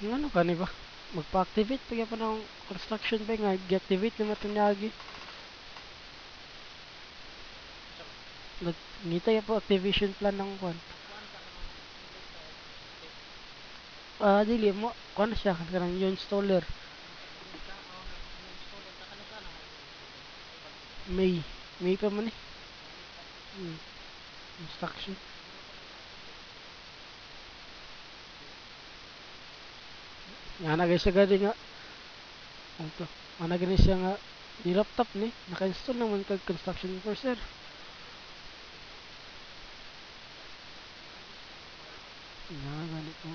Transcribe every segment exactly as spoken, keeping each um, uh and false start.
Yung ano ka ba? Magpa-activate pa pa ng construction ba nga gi-activate naman ito niya. Nagngita po activation plan ng kwan. Ah, dili mo kuan siya kanang yung installer. May May pa man eh. Hmm. Instruction. Nga na guys gadi nga. Ito. Ana gani siya nga di laptop ni naka-install naman kag construction for sir. Nga ganito.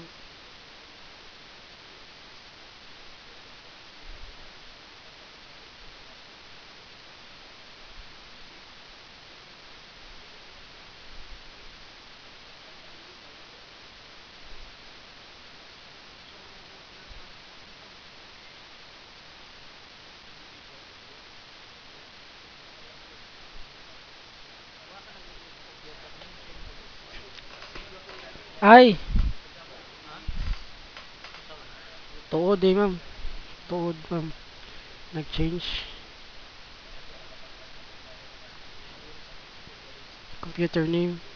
Ay, tuod eh ma'am. Tuod ma'am. Nag-change computer name.